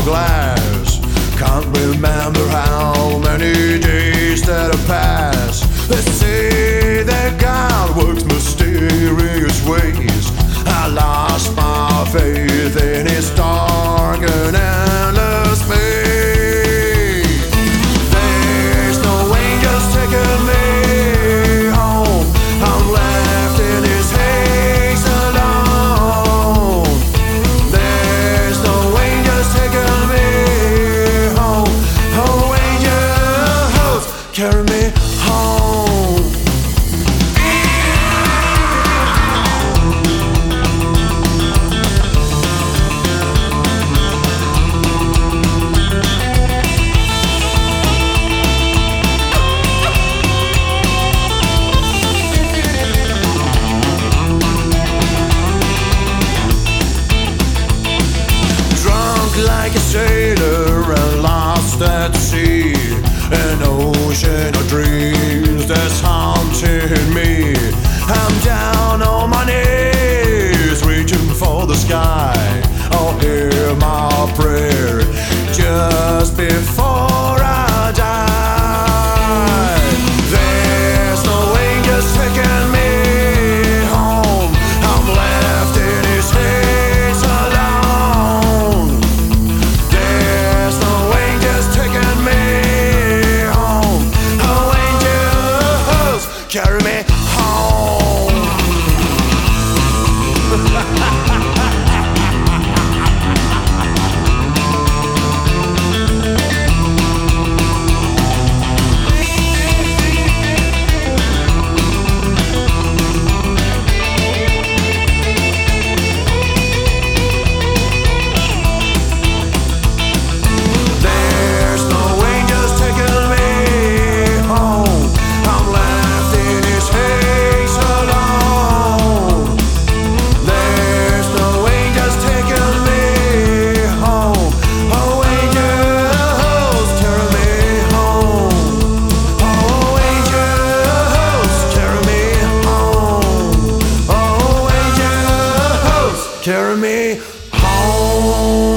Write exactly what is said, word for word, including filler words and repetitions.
glass. Can't remember how many days that have passed. They say that God works mysterious ways. I lost my faith in His dark and endless space. There's no angels taking me home. I'm left in His haze alone. There's no angels taking me home. Oh, angels, carry me home. Like a sailor and lost at sea, an ocean of dreams that's haunting me. I'm down on my knees, reaching for the sky. Oh, hear my prayer just before I die. There's no angels taking me home. I'm left in His hands alone. There's no angels taking me home. Oh, angels, carry me home. Carry me home.